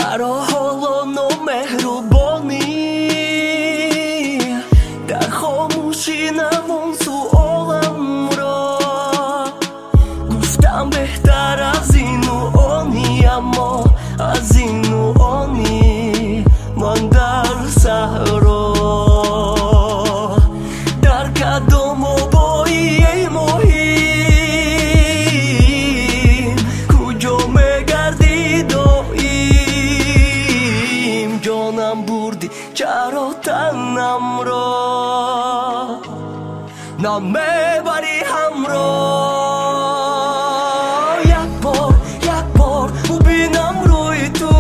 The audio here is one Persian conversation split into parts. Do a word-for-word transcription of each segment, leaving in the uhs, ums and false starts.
چرا حالا نامهربانی در خاموشی نمون سؤالم را گفتم بهتر از این و آنی اما از این و آنی من در صحرا در قدم و بایی ای مهم کجا مگردی داییم جانم بردی چرا تنم را نمیبری همراه یک بار یک بار ببینم روی تو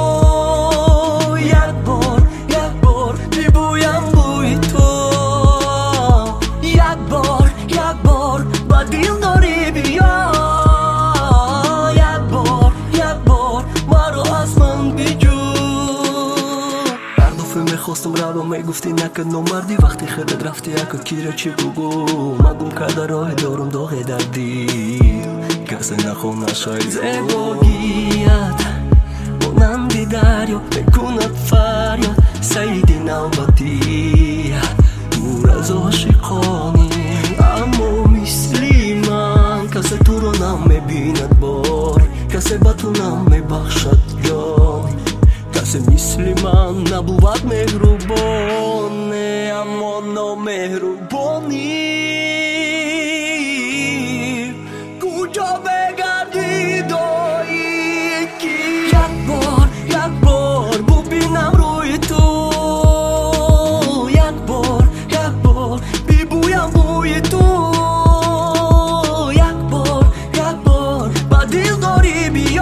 یک بار یک بار ببویم بوی تو یک بار یک بار با دل داری بیا یک بار یک بار مرا از من بجو هر دفعه میخواستم رو میگفتی نکن نمردی وقتی خودت رفتی اکا کیره چی بگو مگم کرده راه دارم داغ در دیل کسی نخونه شاید زیباگیت مانندی دریا میکند فریاد سیدی نوبتی دور از عاشقانی اما مثلی من کسی تو رو نمیبیند بار کسی با تو نمیبخشد جان کسی مثل من نبود مهربانی اما نامهربانی کجا بگردی دایی کی یک بار یک بار ببینم روی تو یک بار یک بار ببویم بوی تو یک بار یک بار با دل داری بیا